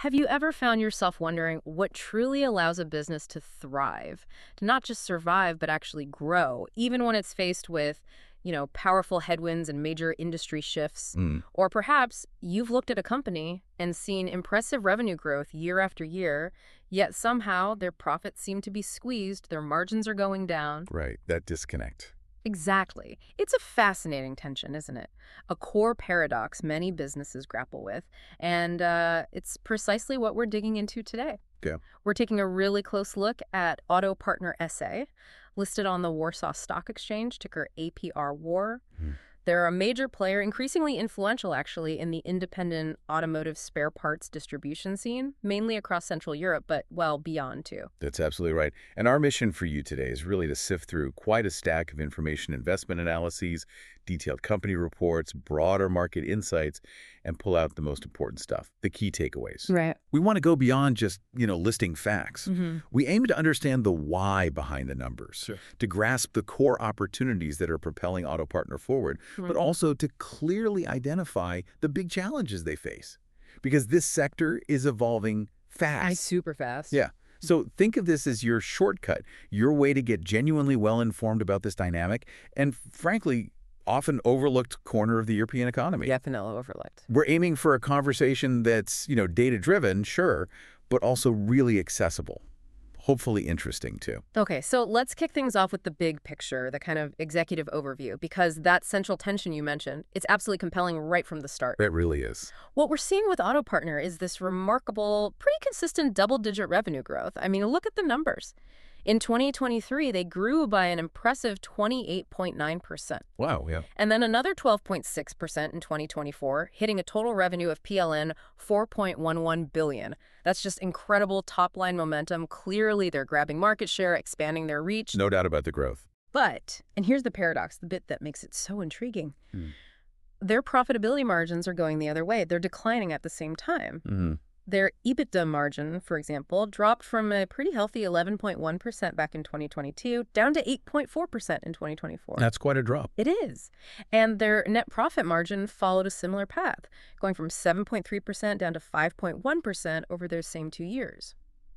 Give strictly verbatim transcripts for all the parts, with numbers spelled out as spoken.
Have you ever found yourself wondering what truly allows a business to thrive, to not just survive, but actually grow, even when it's faced with, you know, powerful headwinds and major industry shifts? Mm, Or perhaps you've looked at a company and seen impressive revenue growth year after year, yet somehow their profits seem to be squeezed, their margins are going down. right, that disconnect. Exactly. It's a fascinating tension, isn't it? A core paradox many businesses grapple with, and uh, it's precisely what we're digging into today. Yeah. We're taking a really close look at Auto Partner S A, listed on the Warsaw Stock Exchange, ticker A P R W A R. Mhm. They're a major player, increasingly influential actually, in the independent automotive spare parts distribution scene, mainly across Central Europe, but well beyond too. That's absolutely right. And our mission for you today is really to sift through quite a stack of information investment analyses, detailed company reports, broader market insights, and pull out the most important stuff, the key takeaways. Right. We want to go beyond just, you know, listing facts. Mm-hmm. We aim to understand the why behind the numbers, Sure. to grasp the core opportunities that are propelling Auto Partner forward, but also to clearly identify the big challenges they face. Because this sector is evolving fast. Super fast. Yeah. So think of this as your shortcut, your way to get genuinely well-informed about this dynamic and, frankly, often overlooked corner of the European economy. Definitely overlooked. We're aiming for a conversation that's, you know, data-driven, sure, but also really accessible. Hopefully interesting, too. Okay, so let's kick things off with the big picture, the kind of executive overview, because that central tension you mentioned, it's absolutely compelling right from the start. It really is. What we're seeing with Auto Partner is this remarkable, pretty consistent double-digit revenue growth. I mean, look at the numbers. In twenty twenty-three, they grew by an impressive twenty-eight point nine percent. Wow, yeah. And then another twelve point six percent in twenty twenty-four, hitting a total revenue of P L N four point one one billion dollars. That's just incredible top-line momentum. Clearly, they're grabbing market share, expanding their reach. No doubt about the growth. But, and here's the paradox, the bit that makes it so intriguing. Hmm. Their profitability margins are going the other way. They're declining at the same time. Mm-hmm. Their EBITDA margin, for example, dropped from a pretty healthy eleven point one percent back in twenty twenty-two down to eight point four percent in twenty twenty-four. That's quite a drop. It is. And their net profit margin followed a similar path, going from seven point three percent down to five point one percent over those same two years.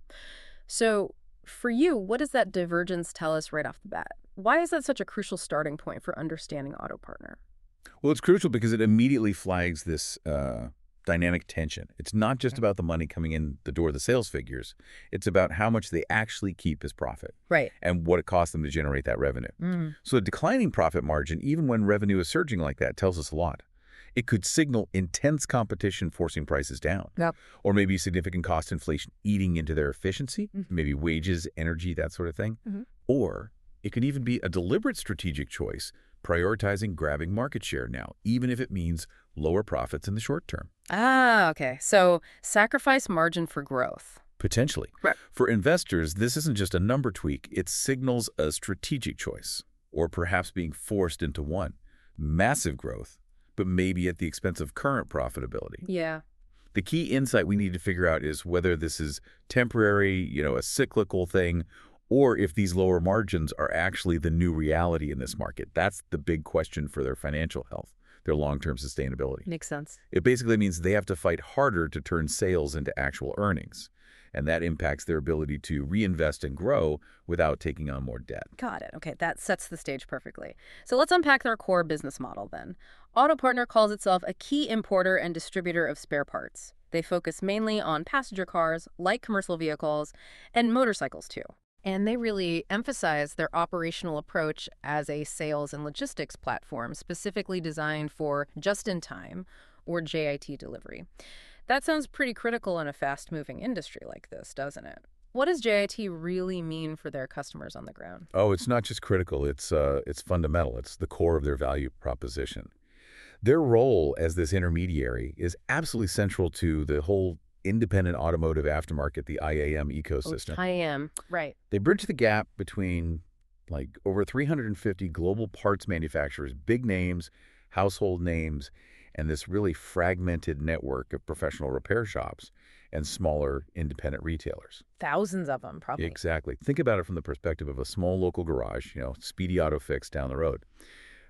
So for you, what does that divergence tell us right off the bat? Why is that such a crucial starting point for understanding Auto Partner? Well, it's crucial because it immediately flags this uh, dynamic tension. It's not just about the money coming in the door, the sales figures. It's about how much they actually keep as profit Right. and what it costs them to generate that revenue. Mm. So a declining profit margin, even when revenue is surging like that, tells us a lot. It could signal intense competition forcing prices down, Yep. or maybe significant cost inflation eating into their efficiency, Mhm. maybe wages, energy, that sort of thing. Mhm. Or it could even be a deliberate strategic choice, prioritizing grabbing market share now, even if it means lower profits in the short term. Ah, okay. So sacrifice margin for growth. Potentially. Right. For investors, this isn't just a number tweak. It signals a strategic choice, or perhaps being forced into one. Massive growth, but maybe at the expense of current profitability. Yeah. The key insight we need to figure out is whether this is temporary, you know, a cyclical thing, or if these lower margins are actually the new reality in this market. That's the big question for their financial health, their long-term sustainability. Makes sense. It basically means they have to fight harder to turn sales into actual earnings, and that impacts their ability to reinvest and grow without taking on more debt. Got it. Okay, that sets the stage perfectly. So let's unpack their core business model then. Auto Partner calls itself a key importer and distributor of spare parts. They focus mainly on passenger cars, light commercial vehicles, and motorcycles too. And they really emphasize their operational approach as a sales and logistics platform specifically designed for just-in-time or J I T delivery. That sounds pretty critical in a fast-moving industry like this, doesn't it? What does J I T really mean for their customers on the ground? Oh, it's not just critical, it's uh, it's fundamental. It's the core of their value proposition. Their role as this intermediary is absolutely central to the whole independent automotive aftermarket, the I A M ecosystem. I am. Right. They bridge the gap between like over three hundred fifty global parts manufacturers, big names, household names, and this really fragmented network of professional repair shops and smaller independent retailers. Thousands of them, probably. Exactly. Think about it from the perspective of a small local garage, you know, Speedy Auto Fix down the road.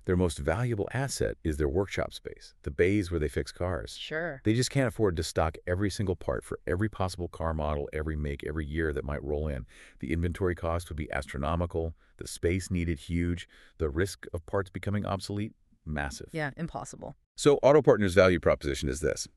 Their most valuable asset is their workshop space, the bays where they fix cars. Sure. They just can't afford to stock every single part for every possible car model, every make, every year that might roll in. The inventory cost would be astronomical, the space needed huge, the risk of parts becoming obsolete, massive. Yeah, impossible. So Auto Partner's value proposition is this.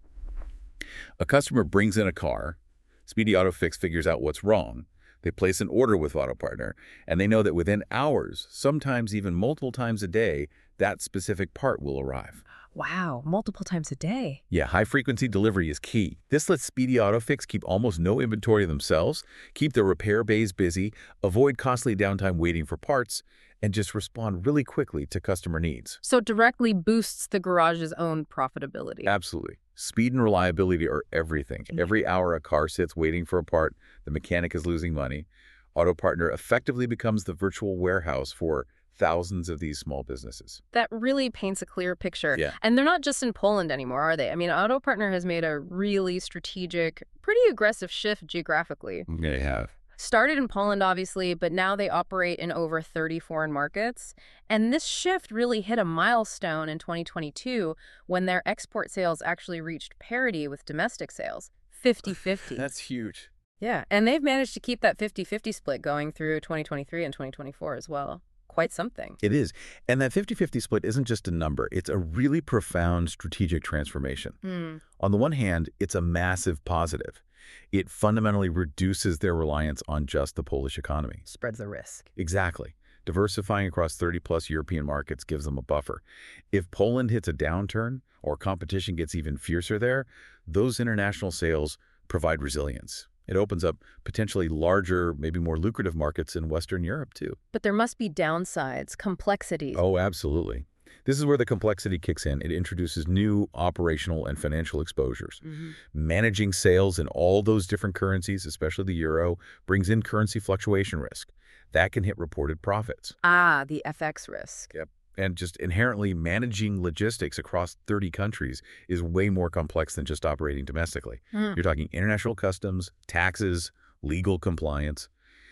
A customer brings in a car, Speedy Auto Fix figures out what's wrong. They place an order with Auto Partner, and they know that within hours, sometimes even multiple times a day, that specific part will arrive. Wow, multiple times a day. Yeah, high-frequency delivery is key. This lets Speedy Auto Fix keep almost no inventory themselves, keep their repair bays busy, avoid costly downtime waiting for parts, and just respond really quickly to customer needs. So it directly boosts the garage's own profitability. Absolutely. Speed and reliability are everything. Every hour a car sits waiting for a part, the mechanic is losing money. Auto Partner effectively becomes the virtual warehouse for thousands of these small businesses. That really paints a clear picture. Yeah. And they're not just in Poland anymore, are they? I mean, Auto Partner has made a really strategic, pretty aggressive shift geographically. They have. Started in Poland, obviously, but now they operate in over thirty foreign markets. And this shift really hit a milestone in twenty twenty-two when their export sales actually reached parity with domestic sales, fifty fifty. That's huge. Yeah, and they've managed to keep that fifty fifty split going through twenty twenty-three and twenty twenty-four as well. Quite something. It is. And that fifty fifty split isn't just a number. It's a really profound strategic transformation. Mm. On the one hand, it's a massive positive. It fundamentally reduces their reliance on just the Polish economy. Spreads the risk. Exactly. Diversifying across thirty plus European markets gives them a buffer. If Poland hits a downturn or competition gets even fiercer there, those international sales provide resilience. It opens up potentially larger, maybe more lucrative markets in Western Europe, too. But there must be downsides, complexities. Oh, absolutely. This is where the complexity kicks in. It introduces new operational and financial exposures. Mm-hmm. Managing sales in all those different currencies, especially the euro, brings in currency fluctuation risk. That can hit reported profits. Ah, the F X risk. Yep. And just inherently managing logistics across thirty countries is way more complex than just operating domestically. Mm. You're talking international customs, taxes, legal compliance.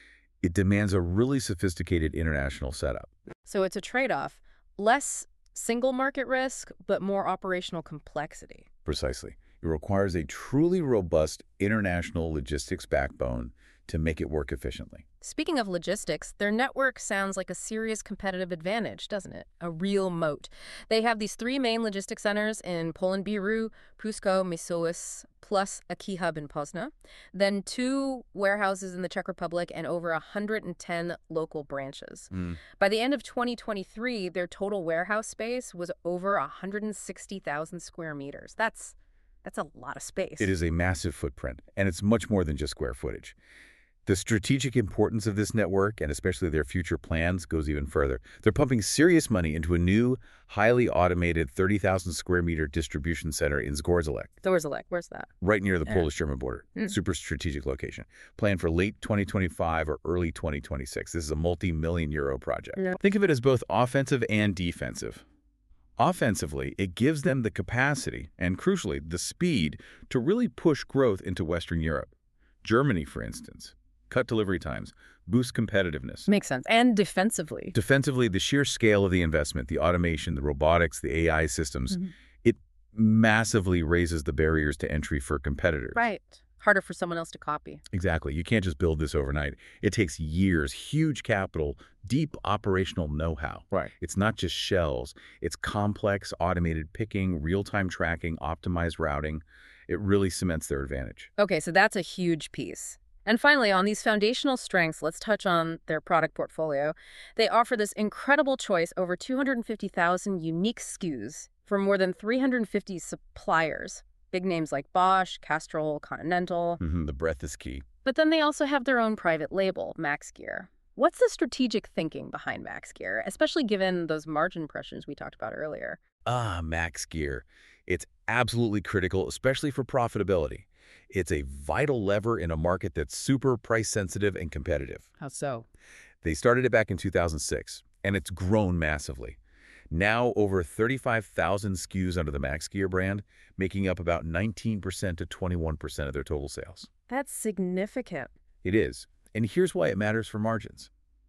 It demands a really sophisticated international setup. So it's a trade-off. Less single market risk, but more operational complexity. Precisely. It requires a truly robust international logistics backbone to make it work efficiently. Speaking of logistics, their network sounds like a serious competitive advantage, doesn't it? A real moat. They have these three main logistics centers in Poland, Biru, Pusko, Mysłowice, plus a key hub in Poznan, then two warehouses in the Czech Republic, and over one hundred ten local branches. Mm. By the end of twenty twenty-three, their total warehouse space was over one hundred sixty thousand square meters. That's, that's a lot of space. It is a massive footprint, and it's much more than just square footage. The strategic importance of this network, and especially their future plans, goes even further. They're pumping serious money into a new, highly automated thirty thousand square meter distribution center in Zgorzelec, Zgorzelec, where's that? right near the Yeah. Polish-German border. Mm. Super strategic location. Planned for late twenty twenty-five or early twenty twenty-six. This is a multi-million euro project. Yeah. Think of it as both offensive and defensive. Offensively, it gives them the capacity and, crucially, the speed to really push growth into Western Europe. Germany, for instance. Cut delivery times, boost competitiveness. Makes sense. And defensively. Defensively, the sheer scale of the investment, the automation, the robotics, the A I systems, Mhm. it massively raises the barriers to entry for competitors. Right. Harder for someone else to copy. Exactly. You can't just build this overnight. It takes years, huge capital, deep operational know-how. Right. It's not just shells. It's complex, automated picking, real-time tracking, optimized routing. It really cements their advantage. Okay, so that's a huge piece. And finally, on these foundational strengths, let's touch on their product portfolio. They offer this incredible choice, over two hundred fifty thousand unique S K Us from more than three hundred fifty suppliers. Big names like Bosch, Castrol, Continental. Mm-hmm. The breadth is key. But then they also have their own private label, MaxGear. What's the strategic thinking behind MaxGear, especially given those margin pressures we talked about earlier? Ah, MaxGear. It's absolutely critical, especially for profitability. It's a vital lever in a market that's super price-sensitive and competitive. How so? They started it back in two thousand six, and it's grown massively. Now over thirty-five thousand S K Us under the MaxGear brand, making up about nineteen percent to twenty-one percent of their total sales. That's significant. It is, and here's why it matters for margins.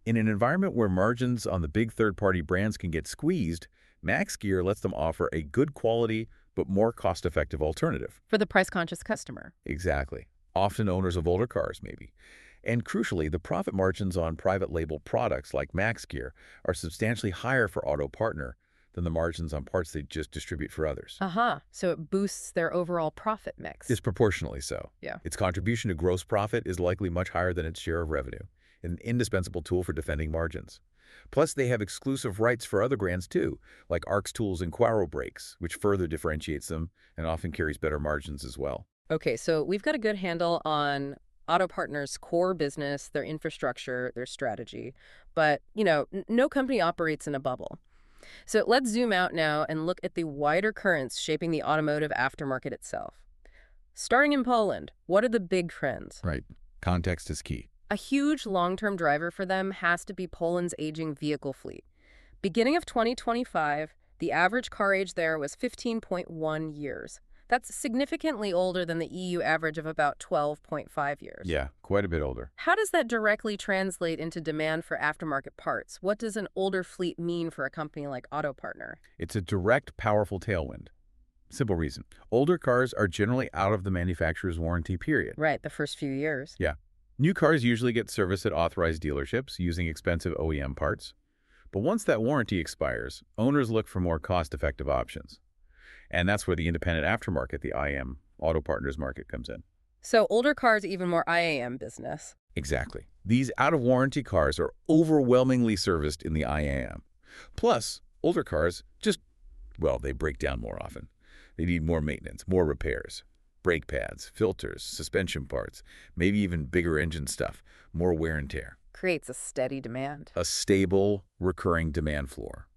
In an environment where margins on the big third-party brands can get squeezed, MaxGear lets them offer a good quality but more cost-effective alternative. For the price-conscious customer. Exactly. Often owners of older cars, maybe. And crucially, the profit margins on private label products like MaxGear are substantially higher for Auto Partner than the margins on parts they just distribute for others. Uh-huh. So it boosts their overall profit mix. Disproportionately so. Yeah. Its contribution to gross profit is likely much higher than its share of revenue, an indispensable tool for defending margins. Plus, they have exclusive rights for other brands too, like Arx Tools and Quaro Brakes, which further differentiates them and often carries better margins as well. Okay, so we've got a good handle on Auto Partner's core business, their infrastructure, their strategy. But, you know, n- no company operates in a bubble. So let's zoom out now and look at the wider currents shaping the automotive aftermarket itself. Starting in Poland, what are the big trends? Right. Context is key. A huge long-term driver for them has to be Poland's aging vehicle fleet. Beginning of twenty twenty-five, the average car age there was fifteen point one years. That's significantly older than the E U average of about twelve point five years. Yeah, quite a bit older. How does that directly translate into demand for aftermarket parts? What does an older fleet mean for a company like Auto Partner? It's a direct, powerful tailwind. Simple reason. Older cars are generally out of the manufacturer's warranty period. Right, the first few years. Yeah. New cars usually get serviced at authorized dealerships using expensive O E M parts. But once that warranty expires, owners look for more cost-effective options. And that's where the independent aftermarket, the I A M, Auto Partners market comes in. So older cars, even more I A M business. Exactly. These out-of-warranty cars are overwhelmingly serviced in the I A M. Plus, older cars just, well, they break down more often. They need more maintenance, more repairs. Brake pads, filters, suspension parts, maybe even bigger engine stuff, more wear and tear. Creates a steady demand. A stable, recurring demand floor.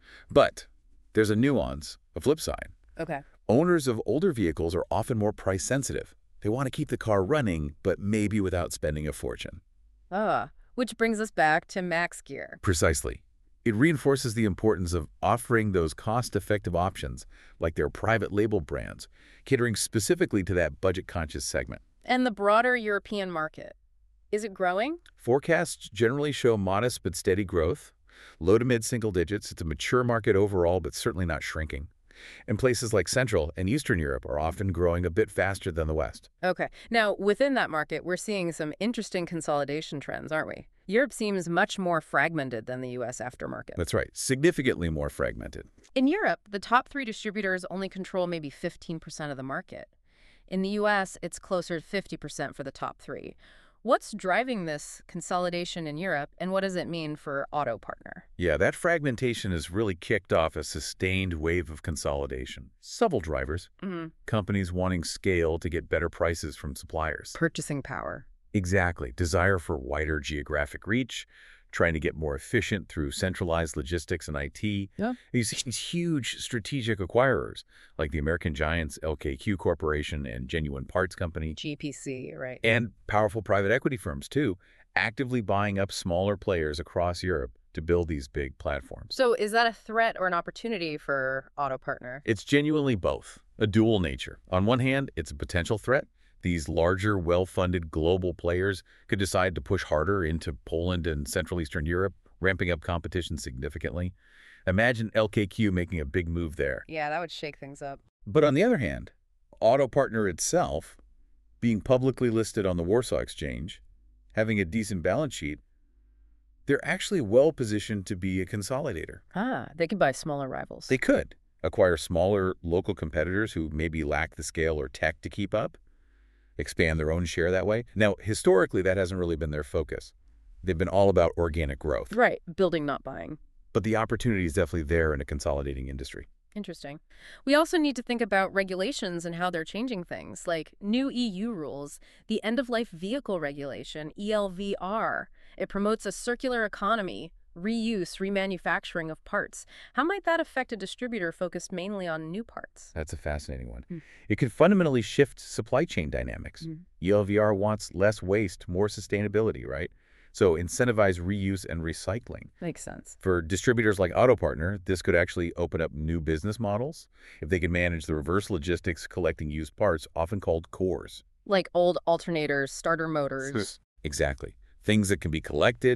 But there's a nuance, a flip side. Okay. Owners of older vehicles are often more price sensitive. They want to keep the car running, but maybe without spending a fortune. Ah, which brings us back to MaxGear. Precisely. It reinforces the importance of offering those cost-effective options, like their private label brands, catering specifically to that budget-conscious segment. And the broader European market. Is it growing? Forecasts generally show modest but steady growth. Low to mid-single digits. It's a mature market overall, but certainly not shrinking. And places like Central and Eastern Europe are often growing a bit faster than the West. Okay. Now, within that market, we're seeing some interesting consolidation trends, aren't we? Europe seems much more fragmented than the U S aftermarket. That's right. Significantly more fragmented. In Europe, the top three distributors only control maybe fifteen percent of the market. In the U S, it's closer to fifty percent for the top three. What's driving this consolidation in Europe, and what does it mean for Auto Partner? Yeah, that fragmentation has really kicked off a sustained wave of consolidation. Several drivers. Mm-hmm. Companies wanting scale to get better prices from suppliers. Purchasing power. Exactly. Desire for wider geographic reach, trying to get more efficient through centralized logistics and I T. Yeah. You see these huge strategic acquirers like the American giants L K Q Corporation and Genuine Parts Company. G P C, right. And powerful private equity firms, too, actively buying up smaller players across Europe to build these big platforms. So is that a threat or an opportunity for Auto Partner? It's genuinely both, a dual nature. On one hand, it's a potential threat. These larger, well-funded global players could decide to push harder into Poland and Central Eastern Europe, ramping up competition significantly. Imagine L K Q making a big move there. Yeah, that would shake things up. But on the other hand, Auto Partner itself, being publicly listed on the Warsaw Exchange, having a decent balance sheet, they're actually well-positioned to be a consolidator. Ah, they could buy smaller rivals. They could acquire smaller local competitors who maybe lack the scale or tech to keep up, expand their own share that way. Now, historically, that hasn't really been their focus. They've been all about organic growth. Right, building, not buying. But the opportunity is definitely there in a consolidating industry. Interesting. We also need to think about regulations and how they're changing things, like new E U rules, the end-of-life vehicle regulation, E L V R. It promotes a circular economy, reuse, remanufacturing of parts. How might that affect a distributor focused mainly on new parts? That's a fascinating one. Mm. It could fundamentally shift supply chain dynamics. Mm. E L V R wants less waste, more sustainability, right? So incentivize reuse and recycling. Makes sense. For distributors like Auto Partner, this could actually open up new business models if they can manage the reverse logistics collecting used parts, often called cores. Like old alternators, starter motors. Exactly. Things that can be collected,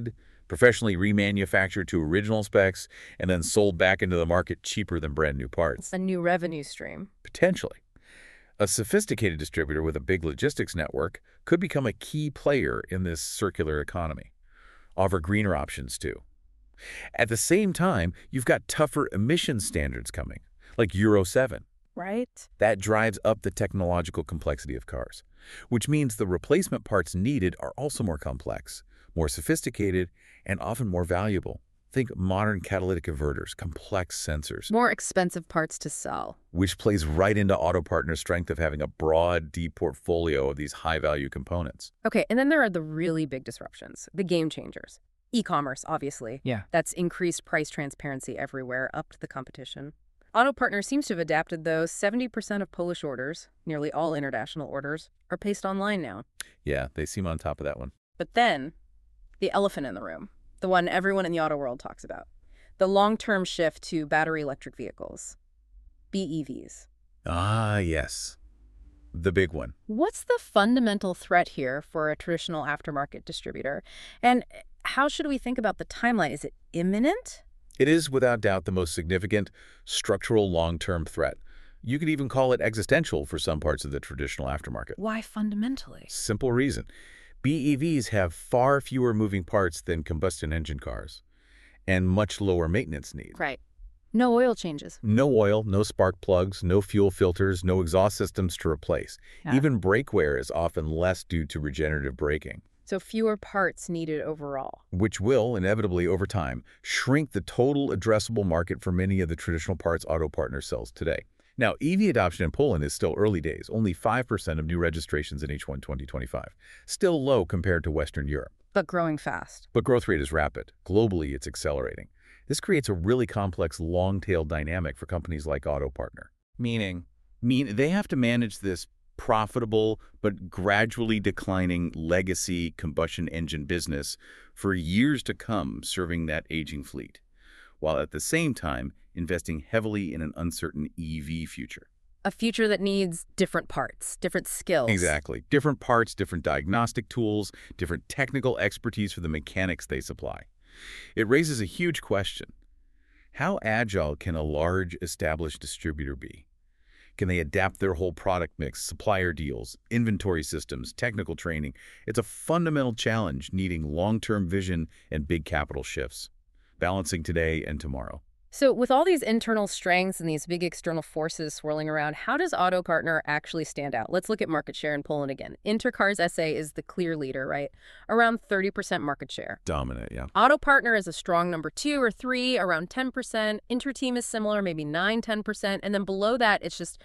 professionally remanufactured to original specs, and then sold back into the market cheaper than brand new parts. A new revenue stream. Potentially. A sophisticated distributor with a big logistics network could become a key player in this circular economy. Offer greener options, too. At the same time, you've got tougher emission standards coming, like Euro seven. Right? That drives up the technological complexity of cars, which means the replacement parts needed are also more complex, more sophisticated, and often more valuable. Think modern catalytic converters, complex sensors. More expensive parts to sell. Which plays right into Auto Partner's strength of having a broad, deep portfolio of these high-value components. Okay, and then there are the really big disruptions, the game changers. E-commerce, obviously. Yeah. That's increased price transparency everywhere, upped the competition. Auto Partner seems to have adapted, though. seventy percent of Polish orders, nearly all international orders, are placed online now. Yeah, they seem on top of that one. But then, the elephant in the room, the one everyone in the auto world talks about, the long-term shift to battery electric vehicles, B E Vs. Ah, yes. The big one. What's the fundamental threat here for a traditional aftermarket distributor? And how should we think about the timeline? Is it imminent? It is, without doubt, the most significant structural long-term threat. You could even call it existential for some parts of the traditional aftermarket. Why fundamentally? Simple reason. B E Vs have far fewer moving parts than combustion engine cars and much lower maintenance needs. Right. No oil changes. No oil, no spark plugs, no fuel filters, no exhaust systems to replace. Yeah. Even brake wear is often less due to regenerative braking, So fewer parts needed overall. which will, inevitably over time, shrink the total addressable market for many of the traditional parts Auto Partner sells today. Now, E V adoption in Poland is still early days, only five percent of new registrations in H one twenty twenty-five. Still low compared to Western Europe. But growing fast. But growth rate is rapid. Globally, it's accelerating. This creates a really complex long-tail dynamic for companies like Auto Partner. Meaning? Mean they have to manage this profitable but gradually declining legacy combustion engine business for years to come, serving that aging fleet, while at the same time investing heavily in an uncertain E V future. A future that needs different parts, different skills. Exactly. Different parts, different diagnostic tools, different technical expertise for the mechanics they supply. It raises a huge question. How agile can a large, established distributor be? Can they adapt their whole product mix, supplier deals, inventory systems, technical training? It's a fundamental challenge needing long-term vision and big capital shifts, balancing today and tomorrow. So with all these internal strengths and these big external forces swirling around, how does Auto Partner actually stand out? Let's look at market share in Poland again. Intercars S A is the clear leader, right? Around thirty percent market share. Dominant, yeah. Auto Partner is a strong number two or three, around ten percent. Interteam is similar, maybe nine, ten percent. And then below that, it's just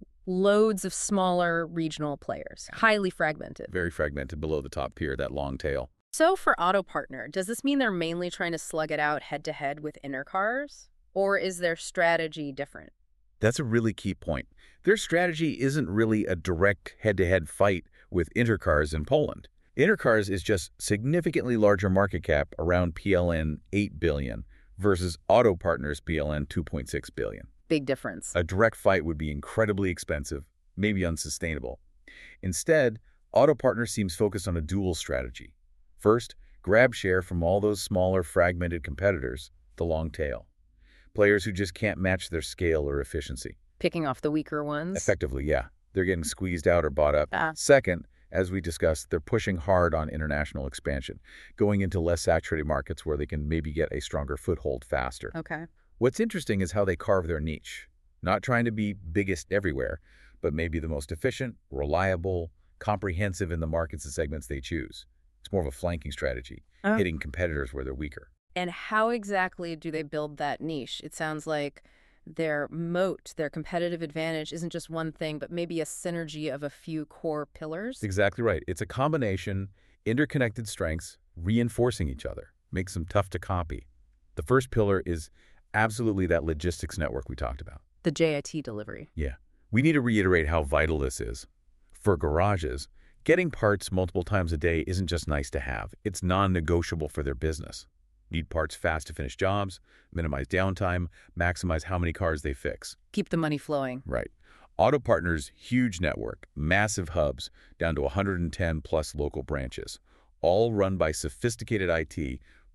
loads of smaller regional players, highly fragmented. Very fragmented below the top tier, that long tail. So for Auto Partner, does this mean they're mainly trying to slug it out head-to-head with Intercars? Or is their strategy different? That's a really key point. Their strategy isn't really a direct head-to-head fight with Intercars in Poland. Intercars is just significantly larger market cap, around P L N eight billion dollars, versus Auto Partner's P L N two point six billion dollars. Big difference. A direct fight would be incredibly expensive, maybe unsustainable. Instead, Auto Partner seems focused on a dual strategy. First, grab share from all those smaller, fragmented competitors, the long tail. Players who just can't match their scale or efficiency. Picking off the weaker ones? Effectively, yeah. They're getting squeezed out or bought up. Ah. Second, as we discussed, they're pushing hard on international expansion, going into less saturated markets where they can maybe get a stronger foothold faster. Okay. What's interesting is how they carve their niche. Not trying to be biggest everywhere, but maybe the most efficient, reliable, comprehensive in the markets and segments they choose. It's more of a flanking strategy, Uh. hitting competitors where they're weaker. And how exactly do they build that niche? It sounds like their moat, their competitive advantage isn't just one thing, but maybe a synergy of a few core pillars. Exactly right. It's a combination, interconnected strengths, reinforcing each other. Makes them tough to copy. The first pillar is absolutely that logistics network we talked about. The J I T delivery. Yeah. We need to reiterate how vital this is. For garages, getting parts multiple times a day isn't just nice to have. It's non-negotiable for their business. Need parts fast to finish jobs, minimize downtime, maximize how many cars they fix. Keep the money flowing. Right. Auto Partner's huge network, massive hubs, down to one hundred ten plus local branches, all run by sophisticated I T,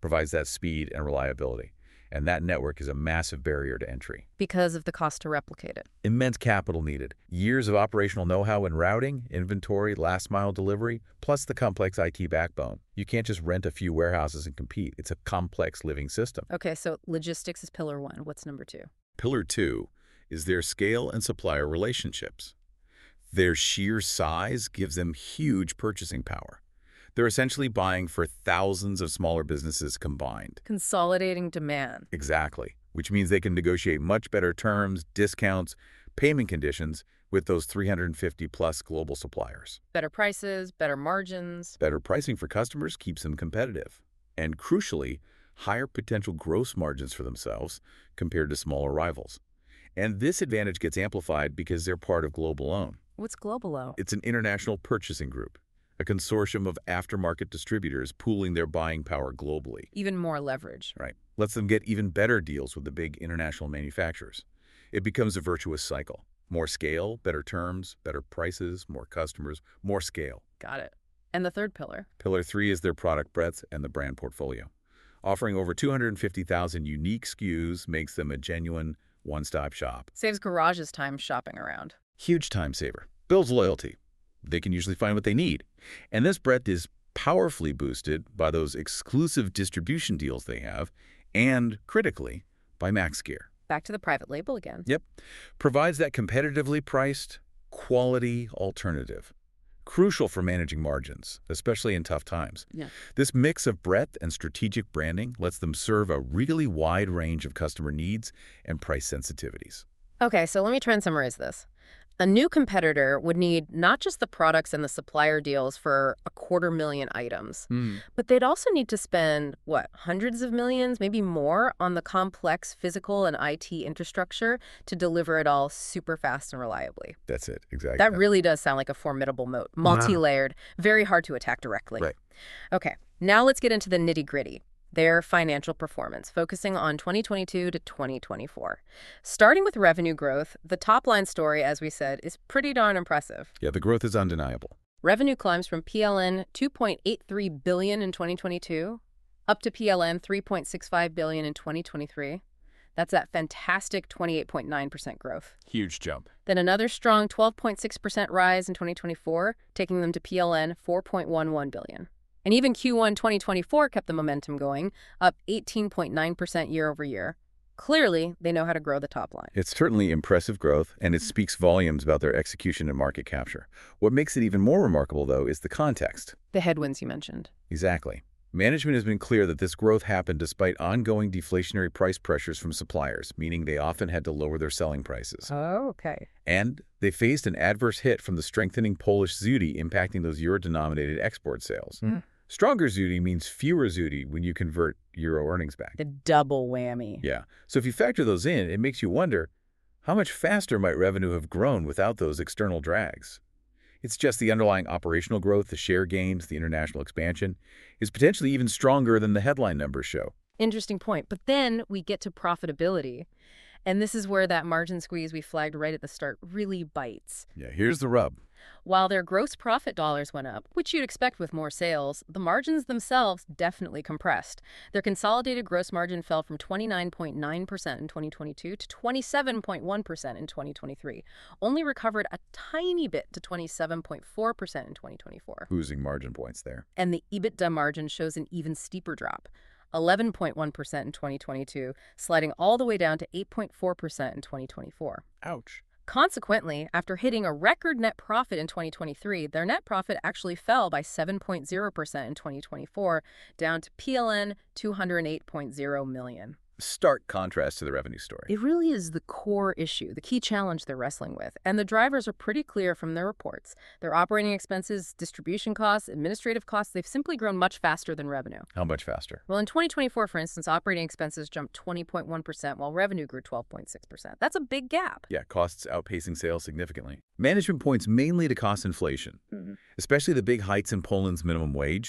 provides that speed and reliability. And that network is a massive barrier to entry. Because of the cost to replicate it. Immense capital needed, years of operational know-how in routing, inventory, last-mile delivery, plus the complex I T backbone. You can't just rent a few warehouses and compete. It's a complex living system. Okay, so logistics is pillar one. What's number two? Pillar two is their scale and supplier relationships. Their sheer size gives them huge purchasing power. They're essentially buying for thousands of smaller businesses combined. Consolidating demand. Exactly, which means they can negotiate much better terms, discounts, payment conditions with those three hundred fifty plus global suppliers. Better prices, better margins. Better pricing for customers keeps them competitive. And crucially, higher potential gross margins for themselves compared to smaller rivals. And this advantage gets amplified because they're part of Global Own. What's Global-O? It's an international purchasing group, a consortium of aftermarket distributors pooling their buying power globally. Even more leverage. Right. Lets them get even better deals with the big international manufacturers. It becomes a virtuous cycle. More scale, better terms, better prices, more customers, more scale. Got it. And the third pillar? Pillar three is their product breadth and the brand portfolio. Offering over two hundred fifty thousand unique S K Us makes them a genuine one-stop shop. Saves garages time shopping around. Huge time saver. Builds loyalty. They can usually find what they need. And this breadth is powerfully boosted by those exclusive distribution deals they have and, critically, by MaxGear. Back to the private label again. Yep. Provides that competitively priced, quality alternative. Crucial for managing margins, especially in tough times. Yeah. This mix of breadth and strategic branding lets them serve a really wide range of customer needs and price sensitivities. Okay, so let me try and summarize this. A new competitor would need not just the products and the supplier deals for a quarter million items, Mm. but they'd also need to spend, what, hundreds of millions, maybe more, on the complex physical and I T infrastructure to deliver it all super fast and reliably. That's it, exactly. That really does sound like a formidable moat, multi-layered, very hard to attack directly. Right. Okay, now let's get into the nitty-gritty. Their financial performance, focusing on twenty twenty-two to twenty twenty-four. Starting with revenue growth, the top-line story, as we said, is pretty darn impressive. Yeah, the growth is undeniable. Revenue climbs from P L N two point eight three billion dollars in twenty twenty-two up to P L N three point six five billion dollars in twenty twenty-three. That's that fantastic twenty-eight point nine percent growth. Huge jump. Then another strong twelve point six percent rise in twenty twenty-four, taking them to P L N four point one one billion dollars. And even Q one twenty twenty-four kept the momentum going, up eighteen point nine percent year over year. Clearly, they know how to grow the top line. It's certainly impressive growth, and it speaks volumes about their execution and market capture. What makes it even more remarkable, though, is the context. The headwinds you mentioned. Exactly. Management has been clear that this growth happened despite ongoing deflationary price pressures from suppliers, meaning they often had to lower their selling prices. Oh, okay. And they faced an adverse hit from the strengthening Polish zloty impacting those euro-denominated export sales. Mm. Stronger zloty means fewer zloty when you convert euro earnings back. The double whammy. Yeah. So if you factor those in, it makes you wonder, how much faster might revenue have grown without those external drags? It's just the underlying operational growth, the share gains, the international expansion is potentially even stronger than the headline numbers show. Interesting point. But then we get to profitability. And this is where that margin squeeze we flagged right at the start really bites. Yeah, here's the rub. While their gross profit dollars went up, which you'd expect with more sales, the margins themselves definitely compressed. Their consolidated gross margin fell from twenty-nine point nine percent in twenty twenty-two to twenty-seven point one percent in twenty twenty-three, only recovered a tiny bit to twenty-seven point four percent in twenty twenty-four. Losing margin points there. And the EBITDA margin shows an even steeper drop, eleven point one percent in twenty twenty-two, sliding all the way down to eight point four percent in twenty twenty-four. Ouch. Consequently, after hitting a record net profit in twenty twenty-three, their net profit actually fell by seven point zero percent in twenty twenty-four, down to P L N two hundred eight point zero million dollars. Stark contrast to the revenue story. It really is the core issue, the key challenge they're wrestling with. And the drivers are pretty clear from their reports. Their operating expenses, distribution costs, administrative costs, they've simply grown much faster than revenue. How much faster? Well, in twenty twenty-four, for instance, operating expenses jumped twenty point one percent while revenue grew twelve point six percent. That's a big gap. Yeah, costs outpacing sales significantly. Management points mainly to cost inflation, Mm-hmm. especially the big hikes in Poland's minimum wage,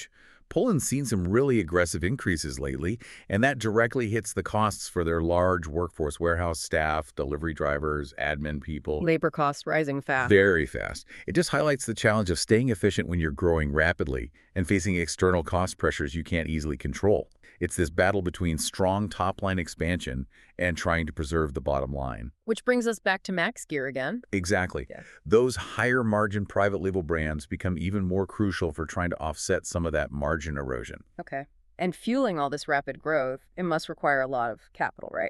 Poland's seen some really aggressive increases lately, and that directly hits the costs for their large workforce, warehouse staff, delivery drivers, admin people. Labor costs rising fast. Very fast. It just highlights the challenge of staying efficient when you're growing rapidly and facing external cost pressures you can't easily control. It's this battle between strong top-line expansion and trying to preserve the bottom line. Which brings us back to MaxGear again. Exactly. Yeah. Those higher-margin private label brands become even more crucial for trying to offset some of that margin erosion. Okay. And fueling all this rapid growth, it must require a lot of capital, right?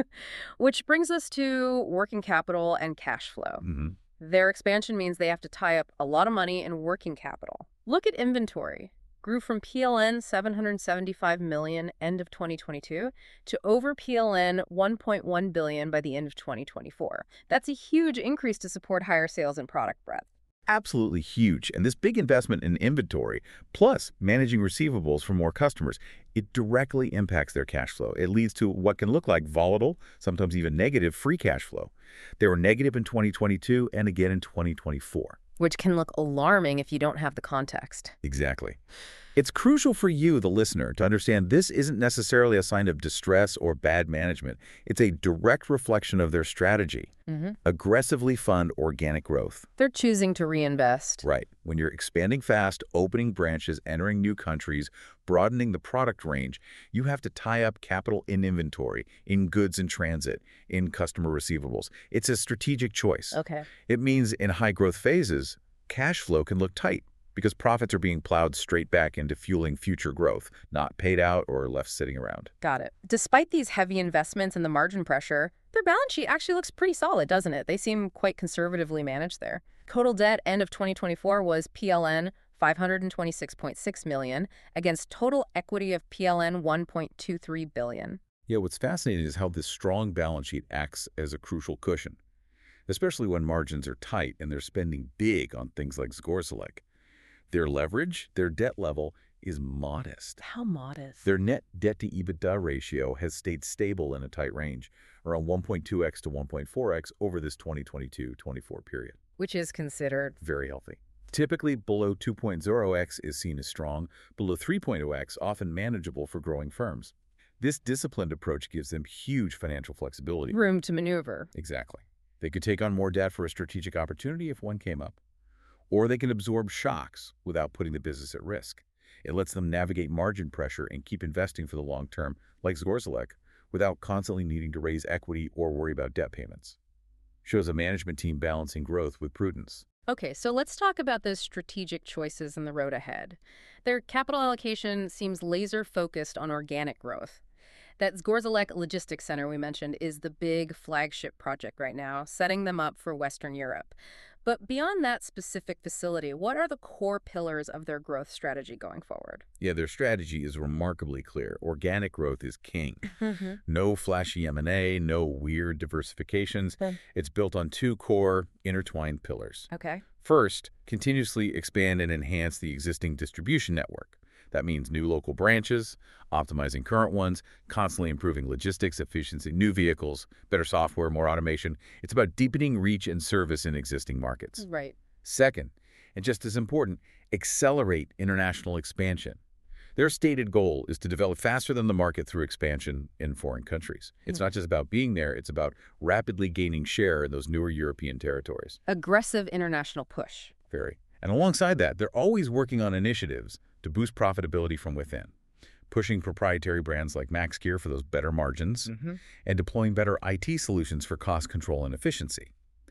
Which brings us to working capital and cash flow. Mm-hmm. Their expansion means they have to tie up a lot of money in working capital. Look at inventory. Grew from P L N seven hundred seventy-five million dollars end of twenty twenty-two to over P L N one point one billion dollars by the end of twenty twenty-four. That's a huge increase to support higher sales and product breadth. Absolutely huge. And this big investment in inventory, plus managing receivables for more customers, it directly impacts their cash flow. It leads to what can look like volatile, sometimes even negative, free cash flow. They were negative in twenty twenty-two and again in twenty twenty-four. Which can look alarming if you don't have the context. Exactly. It's crucial for you, the listener, to understand this isn't necessarily a sign of distress or bad management. It's a direct reflection of their strategy. Mm-hmm. Aggressively fund organic growth. They're choosing to reinvest. Right. When you're expanding fast, opening branches, entering new countries, broadening the product range, you have to tie up capital in inventory, in goods in transit, in customer receivables. It's a strategic choice. Okay. It means in high-growth phases, cash flow can look tight, because profits are being plowed straight back into fueling future growth, not paid out or left sitting around. Got it. Despite these heavy investments and the margin pressure, their balance sheet actually looks pretty solid, doesn't it? They seem quite conservatively managed there. Total debt end of twenty twenty-four was P L N five hundred twenty-six point six million dollars against total equity of P L N one point two three billion dollars. Yeah, what's fascinating is how this strong balance sheet acts as a crucial cushion, especially when margins are tight and they're spending big on things like Zgorzelec. Their leverage, their debt level, is modest. How modest? Their net debt-to-EBITDA ratio has stayed stable in a tight range, around one point two x to one point four x over this twenty twenty-two twenty-four period. Which is considered Very healthy. Typically, below two point oh x is seen as strong, below three point oh x often manageable for growing firms. This disciplined approach gives them huge financial flexibility. room to maneuver. Exactly. They could take on more debt for a strategic opportunity if one came up. Or they can absorb shocks without putting the business at risk. It lets them navigate margin pressure and keep investing for the long term, like Zgorzelec, without constantly needing to raise equity or worry about debt payments. Shows a management team balancing growth with prudence. Okay, so let's talk about those strategic choices in the road ahead. Their capital allocation seems laser-focused on organic growth. That Zgorzelec Logistics Center we mentioned is the big flagship project right now, setting them up for Western Europe. But beyond that specific facility, what are the core pillars of their growth strategy going forward? Yeah, their strategy is remarkably clear. Organic growth is king. Mm-hmm. No flashy M and A, no weird diversifications. Okay. It's built on two core, intertwined pillars. Okay. First, continuously expand and enhance the existing distribution network. That means new local branches, optimizing current ones, constantly improving logistics efficiency, new vehicles, better software, more automation. It's about deepening reach and service in existing markets. Right. Second, and just as important, accelerate international expansion. Their stated goal is to develop faster than the market through expansion in foreign countries. It's not just about being there, it's about rapidly gaining share in those newer European territories. Aggressive international push. Very. And alongside that, they're always working on initiatives to boost profitability from within, pushing proprietary brands like MaxGear for those better margins, Mm-hmm. and deploying better I T solutions for cost control and efficiency.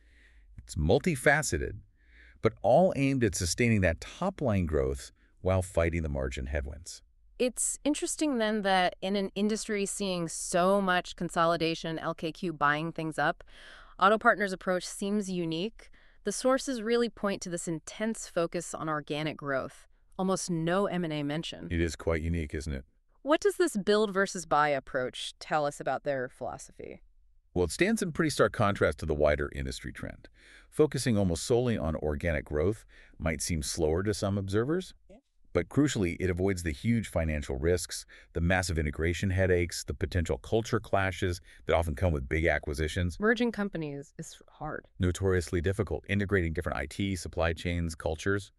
It's multifaceted, but all aimed at sustaining that top-line growth while fighting the margin headwinds. It's interesting then that in an industry seeing so much consolidation, L K Q buying things up, Auto Partners' approach seems unique. The sources really point to this intense focus on organic growth. Almost no M and A mention. It is quite unique, isn't it? What does this build versus buy approach tell us about their philosophy? Well, it stands in pretty stark contrast to the wider industry trend. Focusing almost solely on organic growth might seem slower to some observers, but crucially, it avoids the huge financial risks, the massive integration headaches, the potential culture clashes that often come with big acquisitions. Merging companies is hard. Notoriously difficult, integrating different I T, supply chains, cultures.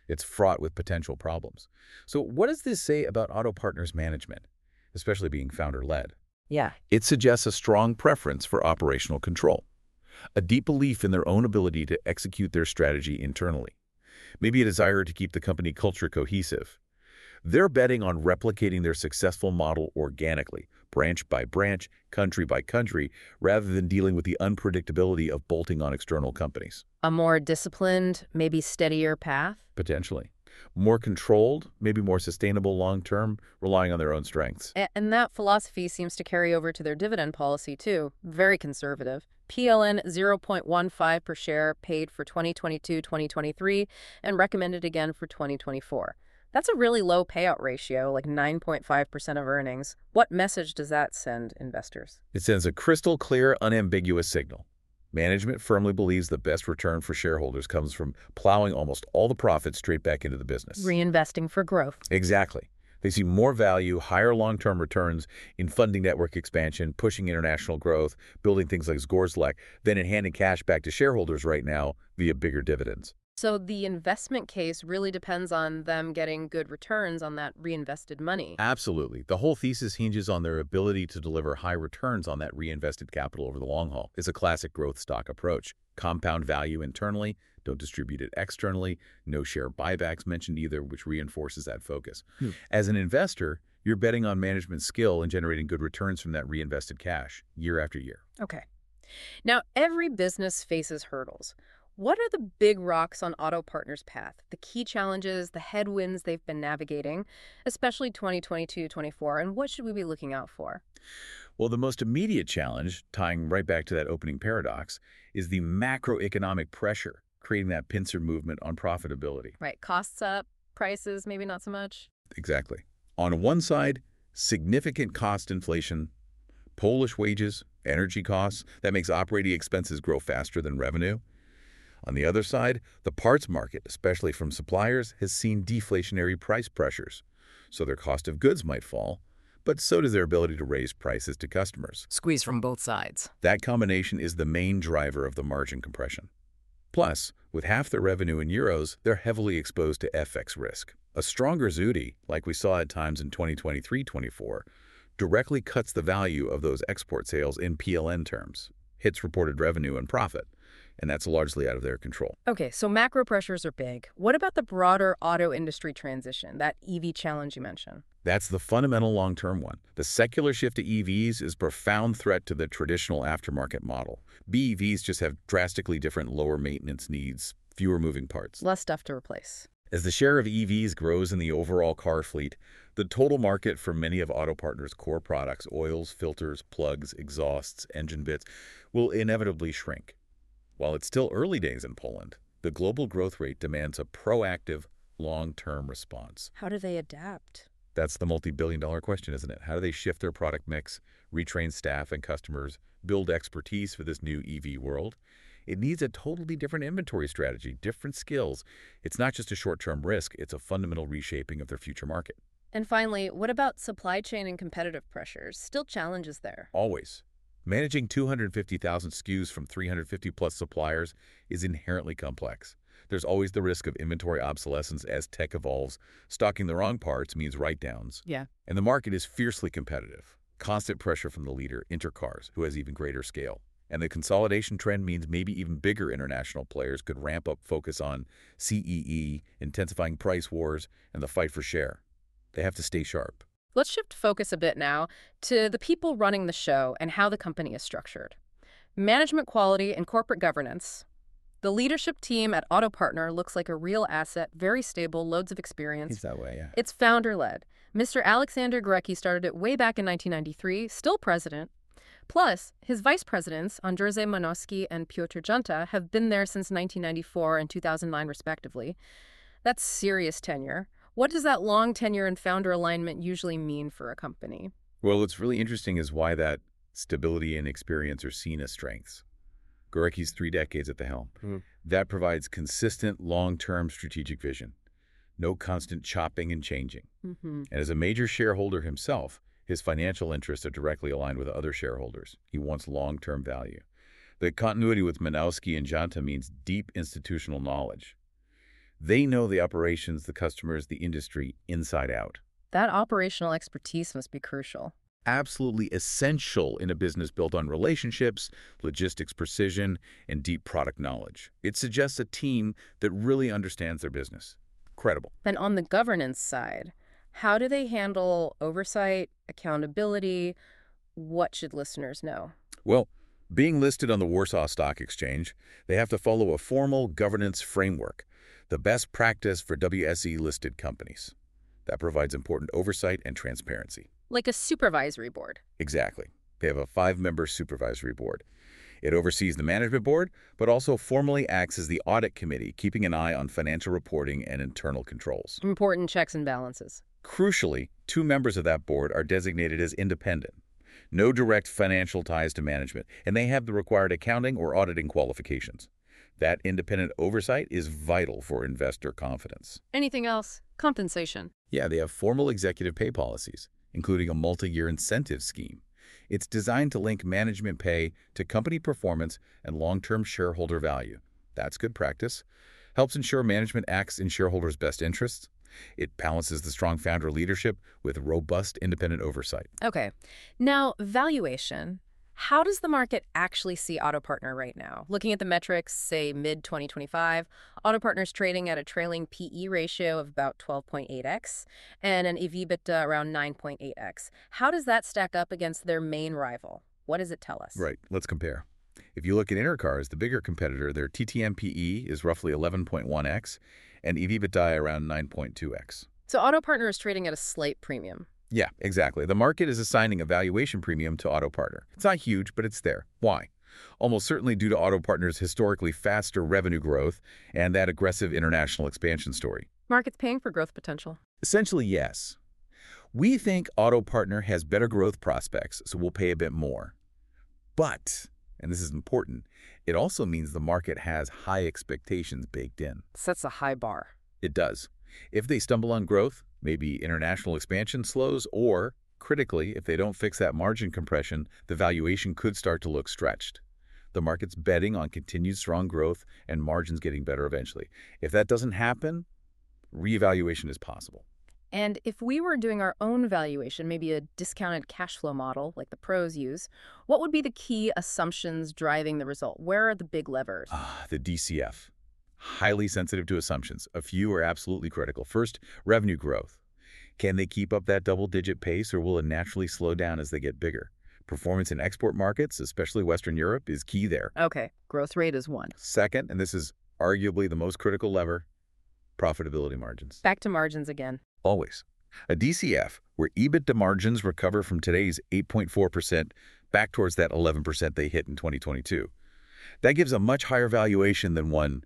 It's fraught with potential problems. So what does this say about Auto Partners management, especially being founder-led? Yeah. It suggests a strong preference for operational control, a deep belief in their own ability to execute their strategy internally, maybe a desire to keep the company culture cohesive. They're betting on replicating their successful model organically, branch by branch, country by country, rather than dealing with the unpredictability of bolting on external companies. A more disciplined, maybe steadier path? Potentially. More controlled, maybe more sustainable long-term, relying on their own strengths. A- And that philosophy seems to carry over to their dividend policy, too. Very conservative. P L N zero point one five per share paid for twenty twenty-two twenty twenty-three and recommended again for twenty twenty-four. That's a really low payout ratio, like nine point five percent of earnings. What message does that send investors? It sends a crystal clear, unambiguous signal. Management firmly believes the best return for shareholders comes from plowing almost all the profits straight back into the business. Reinvesting for growth. Exactly. They see more value, higher long-term returns in funding network expansion, pushing international growth, building things like Zgorzelec, than in handing cash back to shareholders right now via bigger dividends. So the investment case really depends on them getting good returns on that reinvested money. Absolutely. The whole thesis hinges on their ability to deliver high returns on that reinvested capital over the long haul. It's a classic growth stock approach. Compound value internally, don't distribute it externally, no share buybacks mentioned either, which reinforces that focus. Hmm. As an investor, you're betting on management skill and generating good returns from that reinvested cash year after year. Okay. Now, every business faces hurdles. What are the big rocks on Auto Partners' path, the key challenges, the headwinds they've been navigating, especially twenty twenty-two twenty-four, and what should we be looking out for? Well, the most immediate challenge, tying right back to that opening paradox, is the macroeconomic pressure, creating that pincer movement on profitability. Right, costs up, prices maybe not so much. Exactly. On one side, significant cost inflation, Polish wages, energy costs, that makes operating expenses grow faster than revenue. On the other side, the parts market, especially from suppliers, has seen deflationary price pressures. So their cost of goods might fall, but so does their ability to raise prices to customers. Squeeze from both sides. That combination is the main driver of the margin compression. Plus, with half their revenue in euros, they're heavily exposed to F X risk. A stronger zloty, like we saw at times in twenty twenty-three twenty-four, directly cuts the value of those export sales in P L N terms, hits reported revenue and profit. And that's largely out of their control. Okay, so macro pressures are big. What about the broader auto industry transition, that E V challenge you mentioned? That's the fundamental long-term one. The secular shift to E Vs is a profound threat to the traditional aftermarket model. B E Vs just have drastically different lower maintenance needs, fewer moving parts. Less stuff to replace. As the share of E Vs grows in the overall car fleet, the total market for many of Auto Partners' core products, oils, filters, plugs, exhausts, engine bits, will inevitably shrink. While it's still early days in Poland, the global growth rate demands a proactive, long-term response. How do they adapt? That's the multi-billion dollar question, isn't it? How do they shift their product mix, retrain staff and customers, build expertise for this new E V world? It needs a totally different inventory strategy, different skills. It's not just a short-term risk, it's a fundamental reshaping of their future market. And finally, what about supply chain and competitive pressures? Still challenges there. Always. Managing two hundred fifty thousand S K Us from three hundred fifty plus suppliers is inherently complex. There's always the risk of inventory obsolescence as tech evolves. Stocking the wrong parts means write-downs. Yeah. And the market is fiercely competitive. Constant pressure from the leader, Intercars, who has even greater scale. And the consolidation trend means maybe even bigger international players could ramp up focus on C E E, intensifying price wars, and the fight for share. They have to stay sharp. Let's shift focus a bit now to the people running the show and how the company is structured. Management quality and corporate governance. The leadership team at Auto Partner looks like a real asset, very stable, loads of experience. He's that way, yeah. It's founder-led. Mister Alexander Gorecki started it way back in nineteen ninety-three, still president. Plus, his vice presidents, Andrzej Manowski and Piotr Junta, have been there since nineteen ninety-four and two thousand nine, respectively. That's serious tenure. What does that long tenure and founder alignment usually mean for a company? Well, what's really interesting is why that stability and experience are seen as strengths. Gorecki's three decades at the helm. Mm-hmm. That provides consistent, long-term strategic vision. No constant chopping and changing. Mm-hmm. And as a major shareholder himself, his financial interests are directly aligned with other shareholders. He wants long-term value. The continuity with Manowski and Junta means deep institutional knowledge. They know the operations, the customers, the industry inside out. That operational expertise must be crucial. Absolutely essential in a business built on relationships, logistics precision, and deep product knowledge. It suggests a team that really understands their business. Credible. And on the governance side, how do they handle oversight, accountability? What should listeners know? Well, being listed on the Warsaw Stock Exchange, they have to follow a formal governance framework, the best practice for W S E-listed companies. That provides important oversight and transparency. Like a supervisory board. Exactly. They have a five-member supervisory board. It oversees the management board, but also formally acts as the audit committee, keeping an eye on financial reporting and internal controls. Important checks and balances. Crucially, two members of that board are designated as independent. No direct financial ties to management, and they have the required accounting or auditing qualifications. That independent oversight is vital for investor confidence. Anything else? Compensation. Yeah, they have formal executive pay policies, including a multi-year incentive scheme. It's designed to link management pay to company performance and long-term shareholder value. That's good practice. Helps ensure management acts in shareholders' best interests. It balances the strong founder leadership with robust independent oversight. Okay. Now, valuation. How does the market actually see AutoPartner right now? Looking at the metrics, say mid twenty twenty-five, AutoPartner's trading at a trailing P E ratio of about twelve point eight x and an E V/EBITDA around nine point eight x. How does that stack up against their main rival? What does it tell us? Right. Let's compare. If you look at Intercars, the bigger competitor, their T T M P E is roughly eleven point one x and E V/EBITDA around nine point two x. So AutoPartner is trading at a slight premium. Yeah, exactly. The market is assigning a valuation premium to AutoPartner. It's not huge, but it's there. Why? Almost certainly due to AutoPartner's historically faster revenue growth and that aggressive international expansion story. Market's paying for growth potential. Essentially, yes. We think AutoPartner has better growth prospects, so we'll pay a bit more. But, and this is important, it also means the market has high expectations baked in. Sets a high bar. It does. If they stumble on growth, maybe international expansion slows, or, critically, if they don't fix that margin compression, the valuation could start to look stretched. The market's betting on continued strong growth and margins getting better eventually. If that doesn't happen, reevaluation is possible. And if we were doing our own valuation, maybe a discounted cash flow model like the pros use, what would be the key assumptions driving the result? Where are the big levers? Ah, the D C F. Highly sensitive to assumptions. A few are absolutely critical. First, revenue growth. Can they keep up that double-digit pace, or will it naturally slow down as they get bigger? Performance in export markets, especially Western Europe, is key there. Okay, growth rate is one. Second, and this is arguably the most critical lever, profitability margins. Back to margins again. Always. A D C F, where EBITDA margins recover from today's eight point four percent back towards that eleven percent they hit in twenty twenty-two. That gives a much higher valuation than one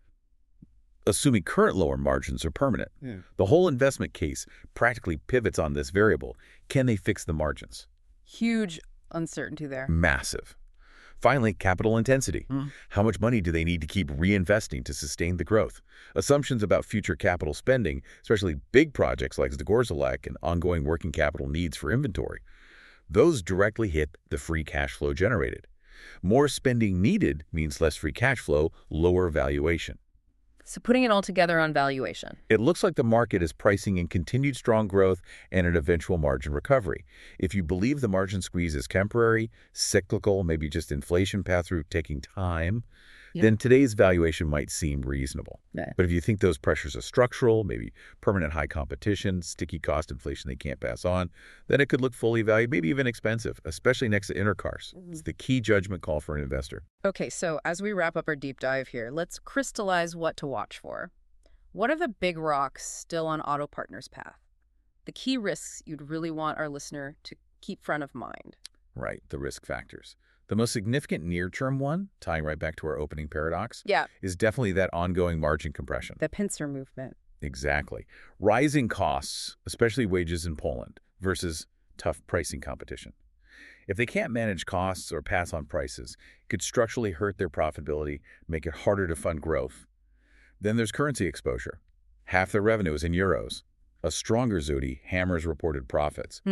assuming current lower margins are permanent. Yeah. The whole investment case practically pivots on this variable. Can they fix the margins? Huge uncertainty there. Massive. Finally, capital intensity. Mm. How much money do they need to keep reinvesting to sustain the growth? Assumptions about future capital spending, especially big projects like Zgorzelec and ongoing working capital needs for inventory, those directly hit the free cash flow generated. More spending needed means less free cash flow, lower valuation. So putting it all together on valuation. It looks like the market is pricing in continued strong growth and an eventual margin recovery. If you believe the margin squeeze is temporary, cyclical, maybe just inflation pass-through taking time, Yeah. then today's valuation might seem reasonable. Yeah. But if you think those pressures are structural, maybe permanent high competition, sticky cost inflation they can't pass on, then it could look fully valued, maybe even expensive, especially next to Intercars. It's the key judgment call for an investor. Okay, so as we wrap up our deep dive here, let's crystallize what to watch for. What are the big rocks still on AutoPartner's path? The key risks you'd really want our listener to keep front of mind. Right, the risk factors. The most significant near-term one, tying right back to our opening paradox, Yeah, is definitely that ongoing margin compression. the pincer movement. Exactly. Rising costs, especially wages in Poland, versus tough pricing competition. If they can't manage costs or pass on prices, it could structurally hurt their profitability, make it harder to fund growth. Then there's currency exposure. Half their revenue is in euros. A stronger zloty hammers reported profits. Hmm.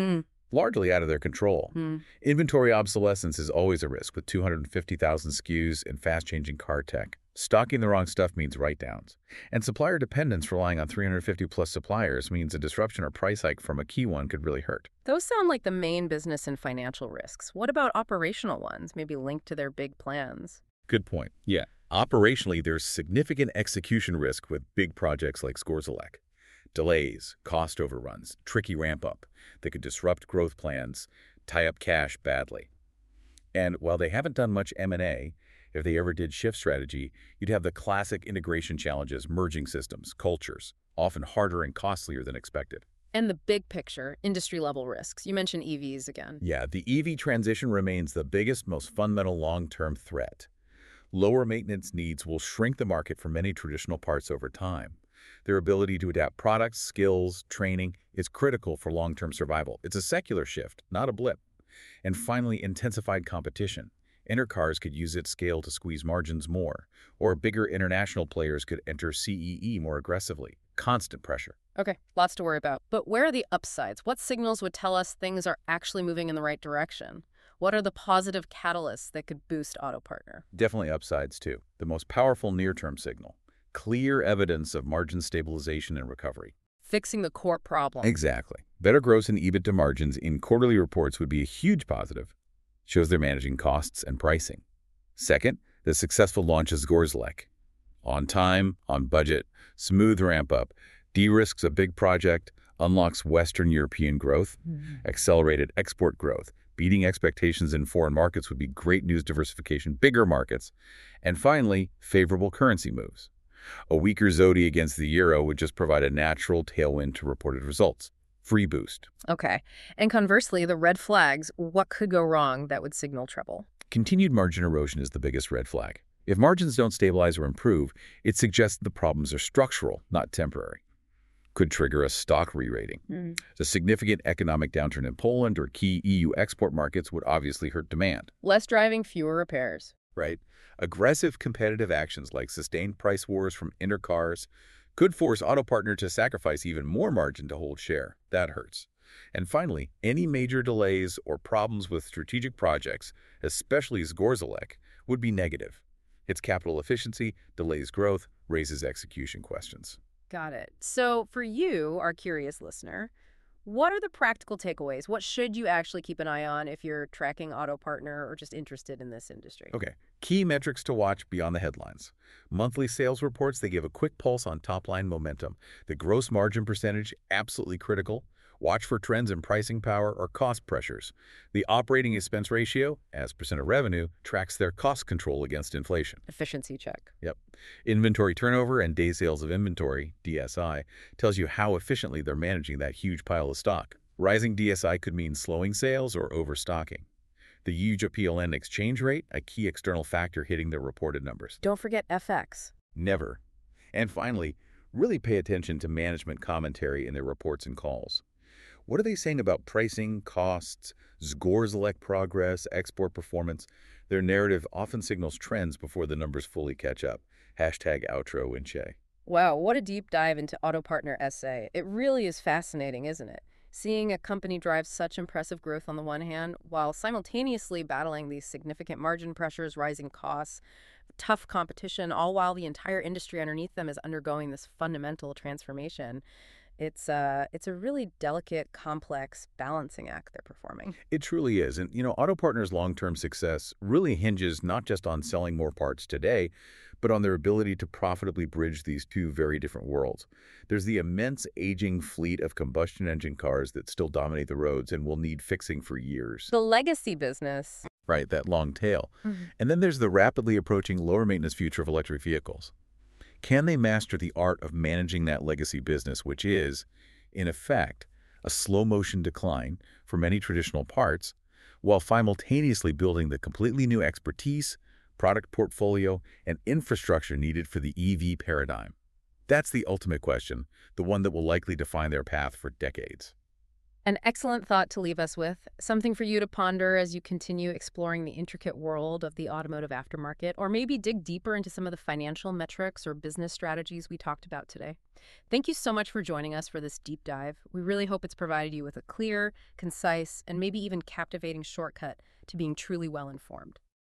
largely out of their control. Hmm. Inventory obsolescence is always a risk with two hundred fifty thousand S K Us and fast-changing car tech. Stocking the wrong stuff means write-downs. And supplier dependence relying on three hundred fifty plus suppliers means a disruption or price hike from a key one could really hurt. Those sound like the main business and financial risks. What about operational ones, maybe linked to their big plans? Good point. Yeah. Operationally, there's significant execution risk with big projects like Scorzalek. Delays, cost overruns, tricky ramp-up that could disrupt growth plans, tie up cash badly. And while they haven't done much M and A, if they ever did shift strategy, you'd have the classic integration challenges, merging systems, cultures, often harder and costlier than expected. And the big picture, industry-level risks. You mentioned E Vs again. Yeah, the E V transition remains the biggest, most fundamental long-term threat. Lower maintenance needs will shrink the market for many traditional parts over time. Their ability to adapt products, skills, training is critical for long-term survival. It's a secular shift, not a blip. And finally, intensified competition. Intercars could use its scale to squeeze margins more, or bigger international players could enter C E E more aggressively. Constant pressure. Okay, lots to worry about. But where are the upsides? What signals would tell us things are actually moving in the right direction? What are the positive catalysts that could boost AutoPartner? Definitely upsides, too. The most powerful near-term signal. Clear evidence of margin stabilization and recovery. Fixing the core problem. Exactly. Better gross and EBITDA margins in quarterly reports would be a huge positive. Shows they're managing costs and pricing. Second, the successful launch of Scorzalek. On time, on budget, smooth ramp-up, de-risks a big project, unlocks Western European growth, Mhm. accelerated export growth. Beating expectations in foreign markets would be great news diversification, bigger markets. And finally, favorable currency moves. A weaker zloty against the euro would just provide a natural tailwind to reported results. Free boost. Okay. And conversely, the red flags, what could go wrong that would signal trouble? Continued margin erosion is the biggest red flag. If margins don't stabilize or improve, it suggests the problems are structural, not temporary. Could trigger a stock re-rating. Mm-hmm. The significant economic downturn in Poland or key E U export markets would obviously hurt demand. Less driving, fewer repairs. Right? Aggressive competitive actions like sustained price wars from intercars could force AutoPartner to sacrifice even more margin to hold share. That hurts. And finally, any major delays or problems with strategic projects, especially Scorzalek, would be negative. Its capital efficiency delays growth, raises execution questions. Got it. So for you, our curious listener, what are the practical takeaways? What should you actually keep an eye on if you're tracking AutoPartner or just interested in this industry? Okay, key metrics to watch beyond the headlines. Monthly sales reports, they give a quick pulse on top-line momentum. The gross margin percentage, absolutely critical. Watch for trends in pricing power or cost pressures. The operating expense ratio, as percent of revenue, tracks their cost control against inflation. Efficiency check. Yep. Inventory turnover and day sales of inventory, D S I, tells you how efficiently they're managing that huge pile of stock. Rising D S I could mean slowing sales or overstocking. The huge P L N exchange rate, a key external factor hitting their reported numbers. Don't forget F X. Never. And finally, really pay attention to management commentary in their reports and calls. What are they saying about pricing, costs, Scorzalek progress, export performance? Their narrative often signals trends before the numbers fully catch up. Hashtag outro Winche. Wow, what a deep dive into AutoPartner S A. It really is fascinating, isn't it? Seeing a company drive such impressive growth on the one hand, while simultaneously battling these significant margin pressures, rising costs, tough competition, all while the entire industry underneath them is undergoing this fundamental transformation. It's uh, it's a really delicate, complex balancing act they're performing. It truly is. And, you know, AutoPartner's long-term success really hinges not just on selling more parts today, but on their ability to profitably bridge these two very different worlds. There's the immense aging fleet of combustion engine cars that still dominate the roads and will need fixing for years. The legacy business. Right, that long tail. Mm-hmm. And then there's the rapidly approaching lower maintenance future of electric vehicles. Can they master the art of managing that legacy business, which is, in effect, a slow-motion decline for many traditional parts, while simultaneously building the completely new expertise, product portfolio, and infrastructure needed for the E V paradigm? That's the ultimate question, the one that will likely define their path for decades. An excellent thought to leave us with, something for you to ponder as you continue exploring the intricate world of the automotive aftermarket, or maybe dig deeper into some of the financial metrics or business strategies we talked about today. Thank you so much for joining us for this deep dive. We really hope it's provided you with a clear, concise, and maybe even captivating shortcut to being truly well informed.